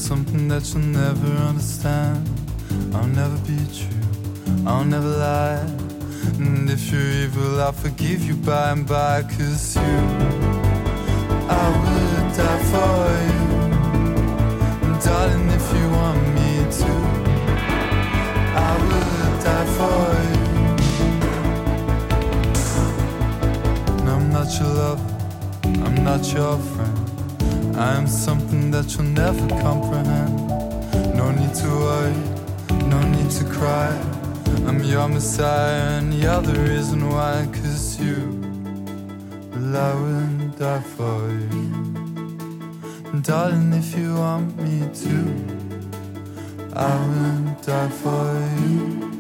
something that you'll never understand. I'll never be true, I'll never lie. And if you're evil, I'll forgive you by and by. 'Cause you, I would die for you. And darling, if you want me to, I would die for you. And I'm not your lover, I'm not your friend. I am something that you'll never comprehend. No need to worry, no need to cry. I'm your messiah and you're the reason why. 'Cause you, well, I wouldn't die for you. And darling, if you want me to, I wouldn't die for you.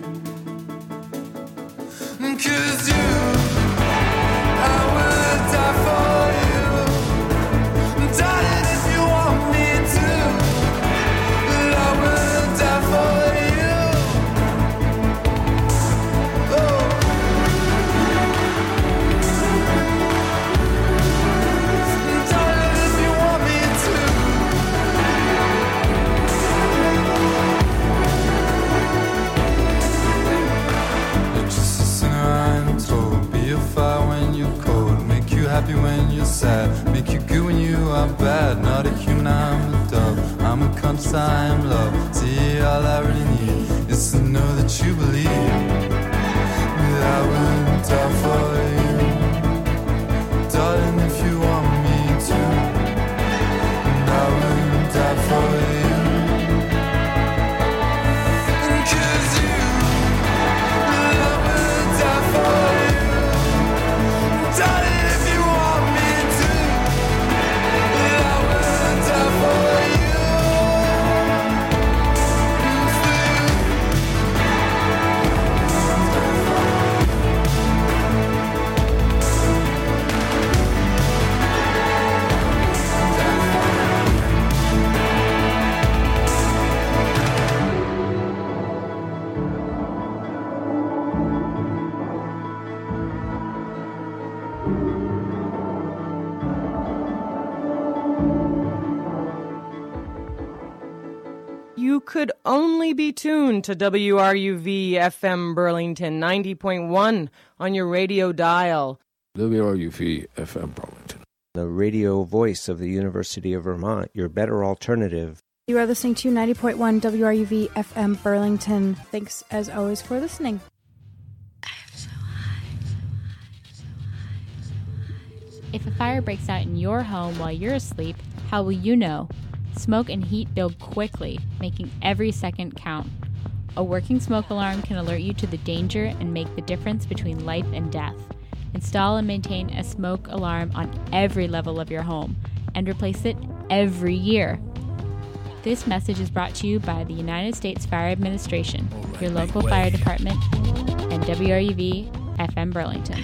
'Cause you, I would die for you. And darling, if you want me to, well, I would die for you. Happy when you're sad, make you good when you are bad. Not a human, I'm a dove, I'm a conscious, I am love. See, all I really need is to know that you believe that I wouldn't die for you. Darling, if you want me to, and I wouldn't die for you. 'Cause you, I would die for you. Darling, you could only be tuned to WRUV FM Burlington 90.1 on your radio dial. WRUV FM Burlington, the radio voice of the University of Vermont, your better alternative. You are listening to 90.1 WRUV FM Burlington. Thanks as always for listening. If a fire breaks out in your home while you're asleep, how will you know? Smoke and heat build quickly, making every second count. A working smoke alarm can alert you to the danger and make the difference between life and death. Install and maintain a smoke alarm on every level of your home and replace it every year. This message is brought to you by the United States Fire Administration, your local fire department, and WRUV FM Burlington.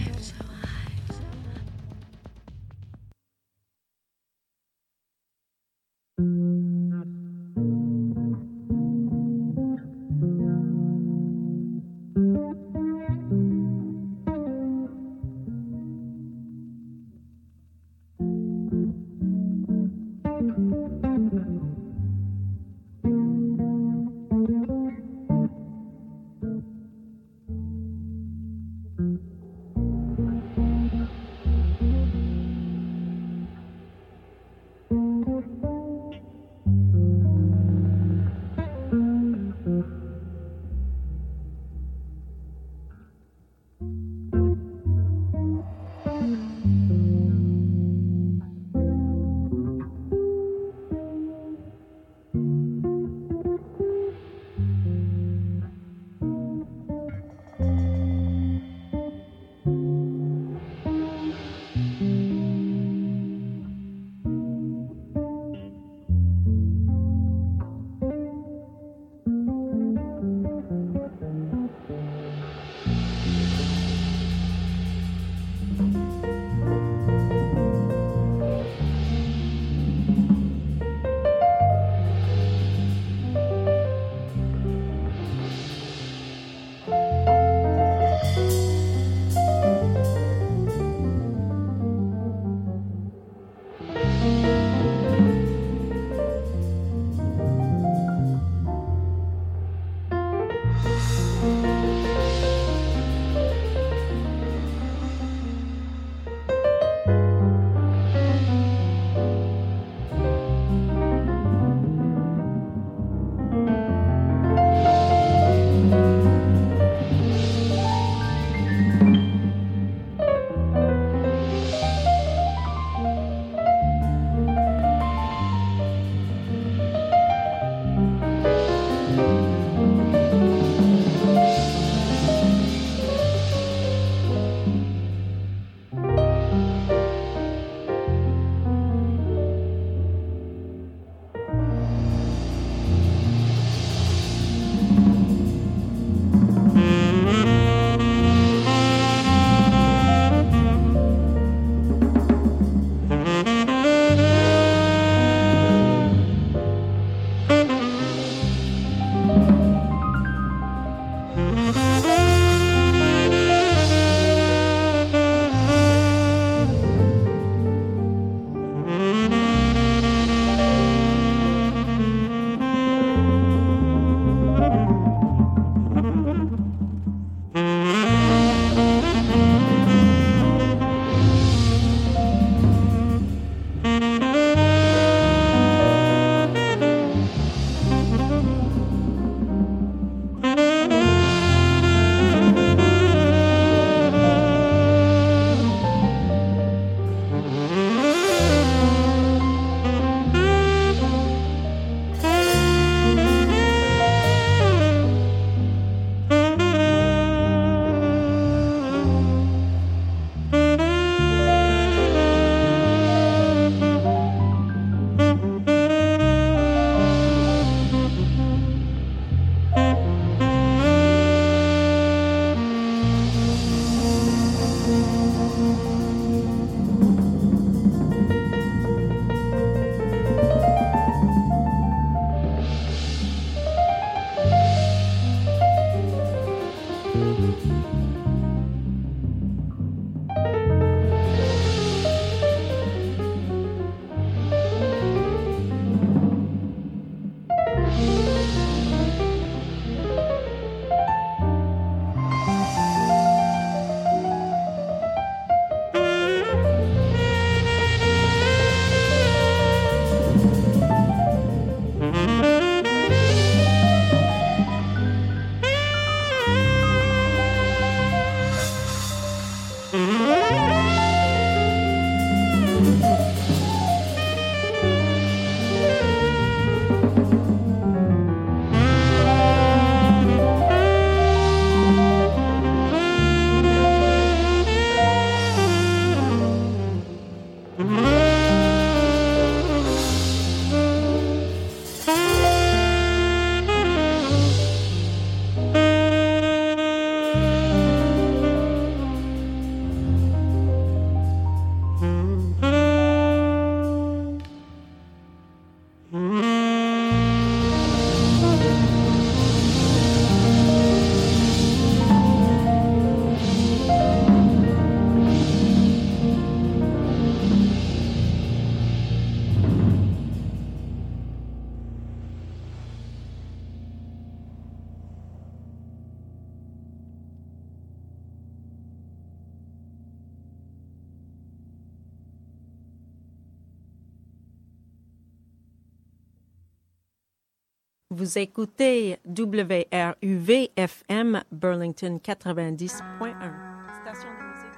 Vous écoutez WRUV-FM Burlington 90.1. Station de musique.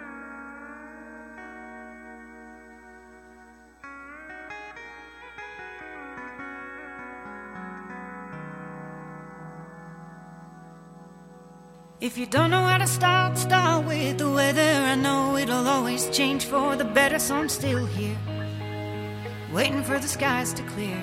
If you don't know how to start with the weather. I know it'll always change for the better, so I'm still here, waiting for the skies to clear.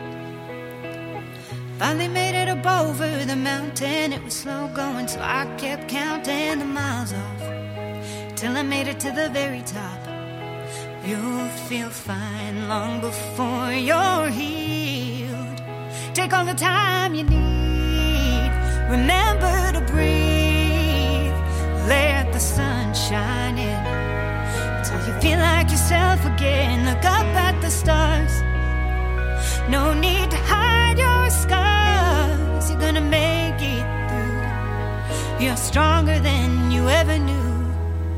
Finally made it up over the mountain. It was slow going, so I kept counting the miles off till I made it to the very top. You'll feel fine long before you're healed. Take all the time you need. Remember to breathe. Let the sun shine in till you feel like yourself again. Look up at the stars. No need to hide your scars. You're gonna make it through. You're stronger than you ever knew.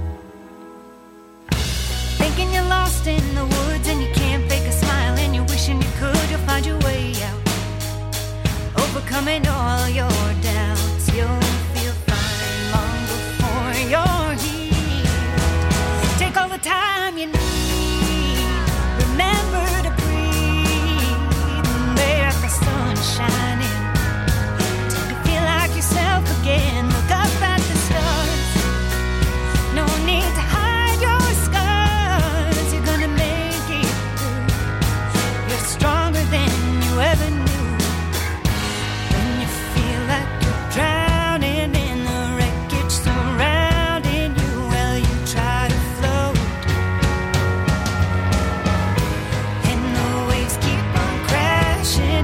Thinking you're lost in the woods and you can't fake a smile and you're wishing you could. You'll find your way out, overcoming all your doubts. You'll feel fine long before you're healed. Take all the time you need. Remember to sun shining till you feel like yourself again. Look up at the stars. No need to hide your scars. You're gonna make it through. You're stronger than you ever knew. When you feel like you're drowning in the wreckage surrounding you, well, you try to float and the waves keep on crashing.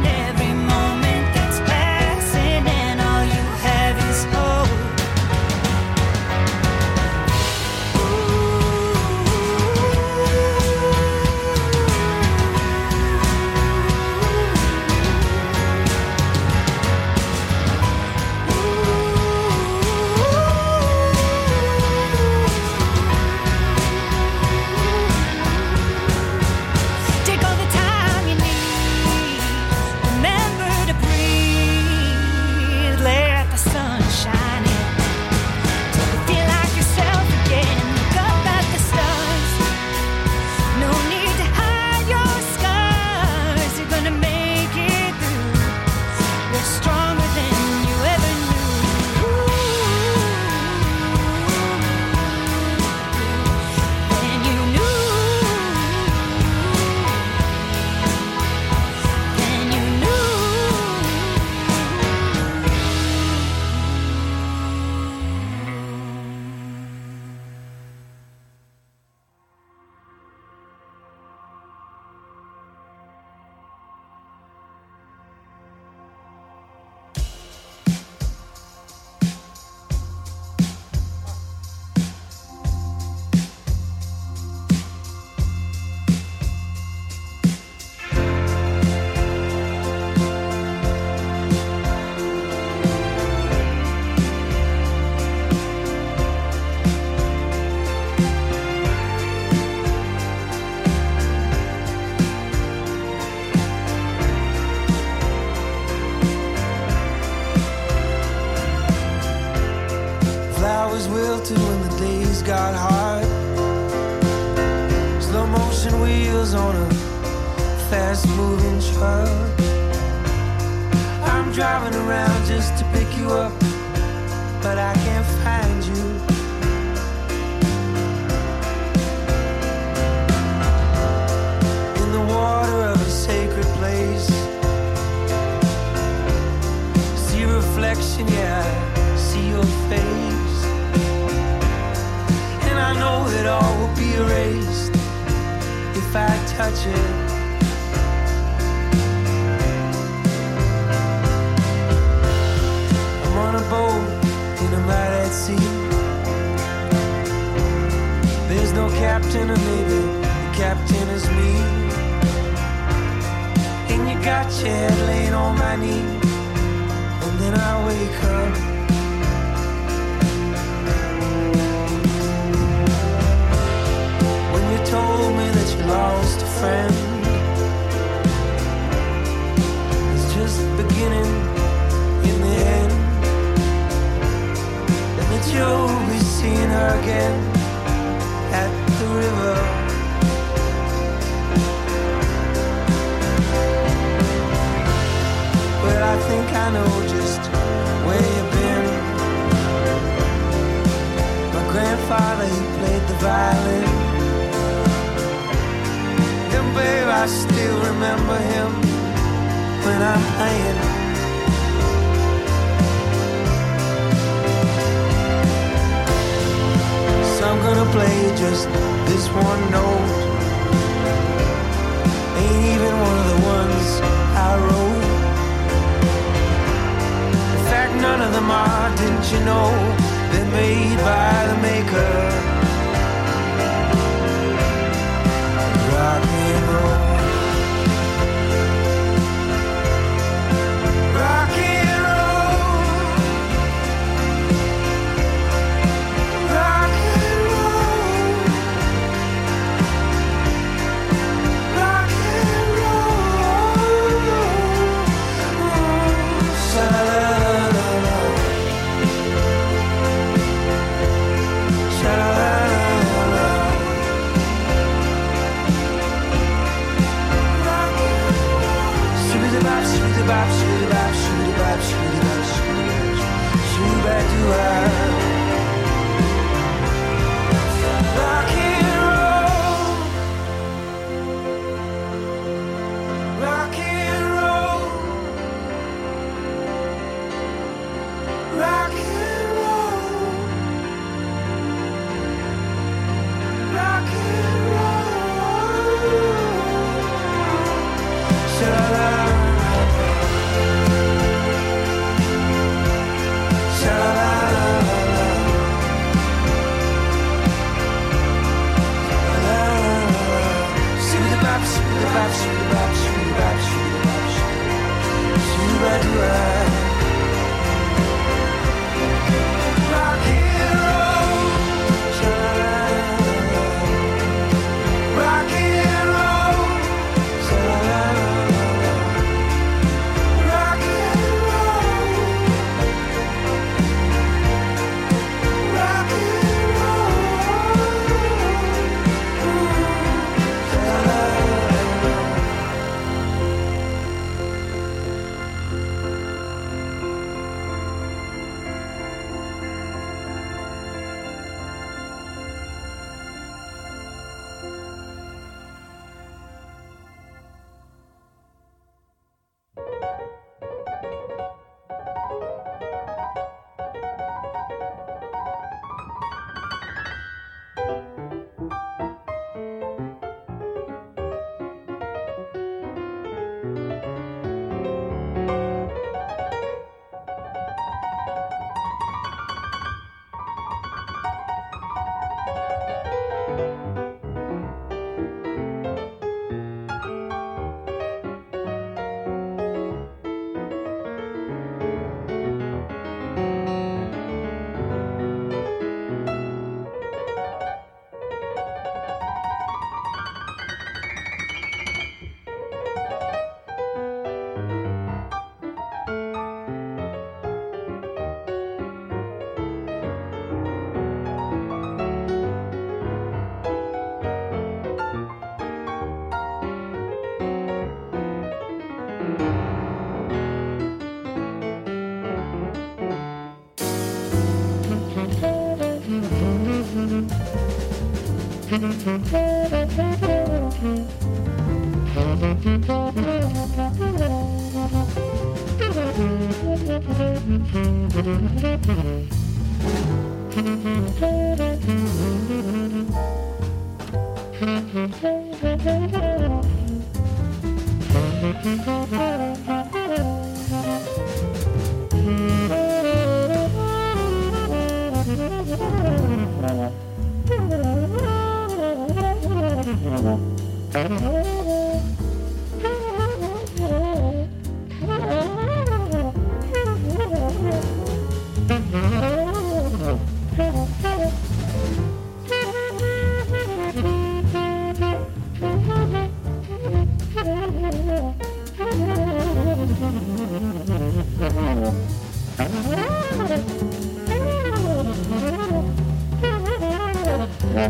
Beginning played the violin. And babe, I still remember him when I'm playing. So I'm gonna play just this one note. Ain't even one of the ones I wrote. In fact, none of them are, didn't you know? They're made by the maker. Rock and roll. Rock and roll. Rock and roll. Rock and roll. Sha-la-la-la-la. Sha-la-la-la-la. Shoo-da-bop, shoo-da-bop, shoo-da-bop, shoo-da-bop, shoo-da-bop, shoo-da-bop, shoo-ba-doo-ah. Rock and roll. Rock and roll. Rock and roll. Rock and roll. Sha-la-la.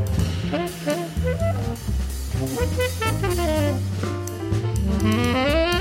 Mm-hmm.